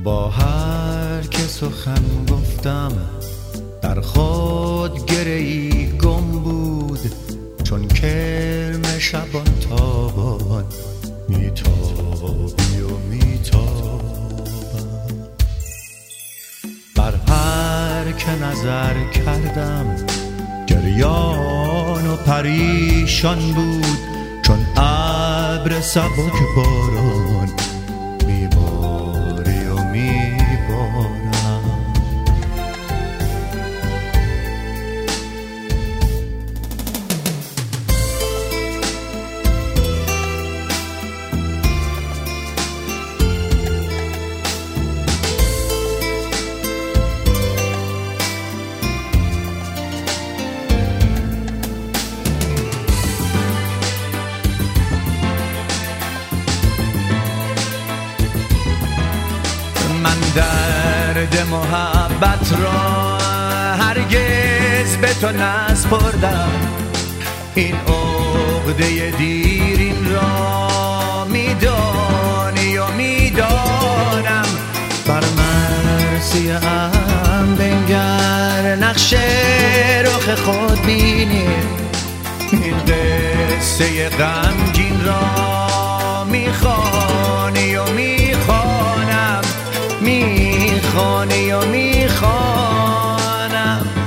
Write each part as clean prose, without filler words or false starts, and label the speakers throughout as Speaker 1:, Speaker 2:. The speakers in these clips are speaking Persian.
Speaker 1: با هر که سخن گفتم در خود گره‌ای گم بود، چون کرم شبان تابان میتابی و میتابم. بر هر که نظر کردم گریان و پریشان بود، چون ابر سبک باران میباری و میبارم. من درد محبت را هرگز به تو نسپردم، این عقده دیرین را میدانی و میدانم. بر مرسی ام بنگر نقش رخ خود بینی، این قصه غمگین را میخوانی و میخوانم، میخوانی و میخوانم.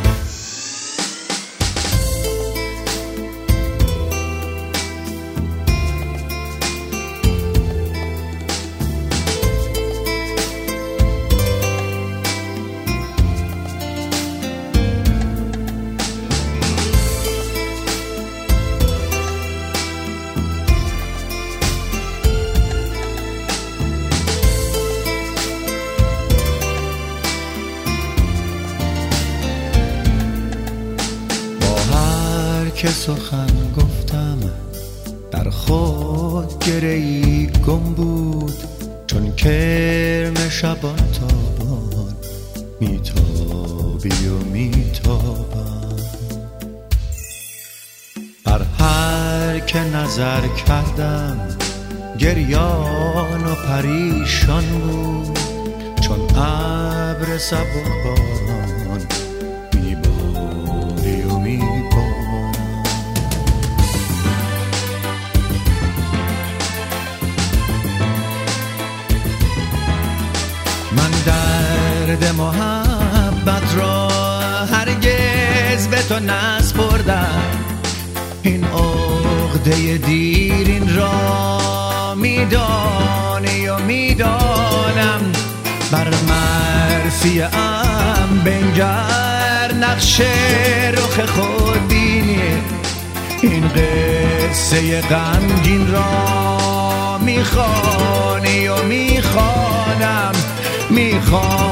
Speaker 1: که سخن گفتم در خود گره‌ای گم بود، چون کرم شبان تابان میتابی و میتابم. بر هر که نظر کردم گریان و پریشان بود، چون ابر سبک باران میباری و میبارم. من درد محبت را هرگز به تو نسپردم، این عقده دیرین را میدانی و میدانم. بر مرسی ام بنگر نقش رخ خود بینی، این قصه غمگین را میخوانی و میخوانم، میخوانم